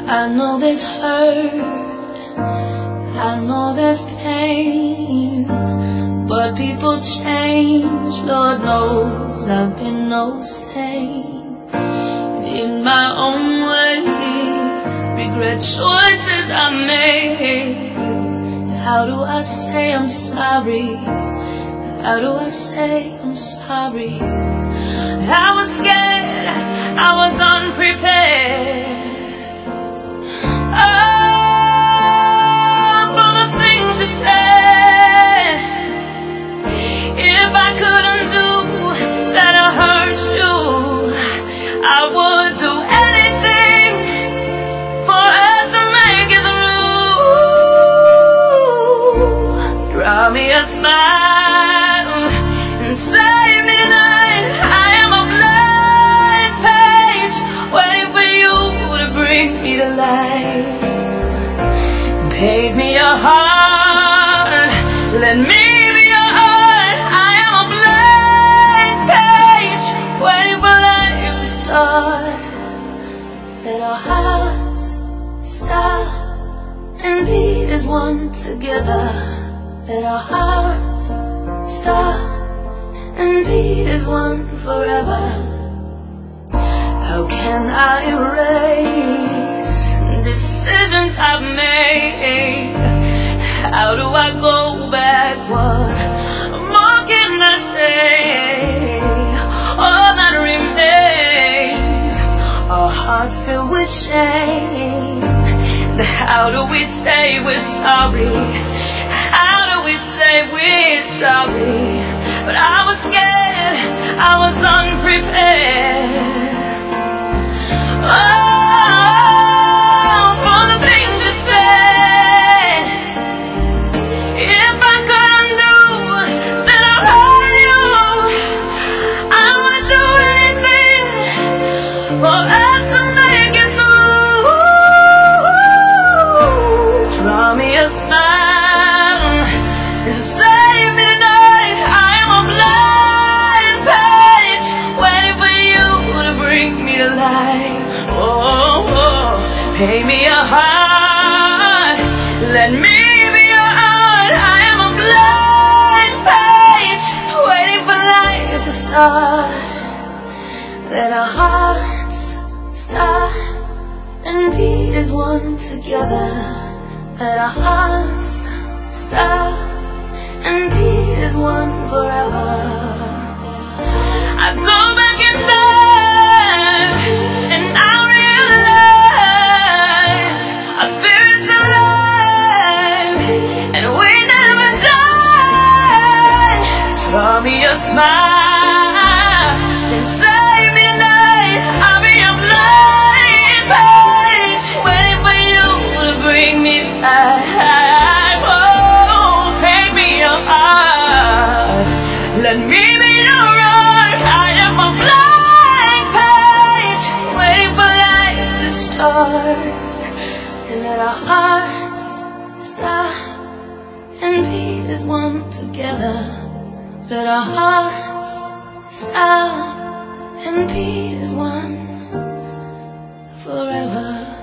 I know there's hurt, I know there's pain, but people change, Lord knows I've been no saint. In my own way, regret choices I made. How do I say I'm sorry? How do I say I'm sorry? I was scared, I was unprepared. For the things you said. If I couldn't do that I hurt you, I would do anything for us to make it through. Draw me a smile and save me tonight. I am a blank page waiting for you to bring me to life. Paint me a heart, let me be your heart. I am a blank page waiting for life to start. Let our hearts stop and beat as one together. Let our hearts stop and beat as one forever. How can I erase decisions I've made? How do I go backward? What can I say? All that remains are hearts filled with shame. How do we say we're sorry? How do we say we're sorry? But I was scared, I was unprepared. For the things you said. If I couldn't do that I hurt you, I would do anything for us to make it through. Draw me a smile and save me tonight. I am a blank page waiting for you to bring me to life. Pay me a heart, let me be your heart. I am a blank page waiting for life to start. Let our hearts stop and beat as one together. Let our hearts stop and beat as one forever. I go back in time and I realize our spirits alive and we never die. Draw me a smile and save me tonight. I'll be a blank page waiting for you to bring me back. Oh, paint me your heart, let me be your heart. I am a blank page waiting for life to start. And let our hearts stop and beat as one together. Let our hearts stop and beat as one forever.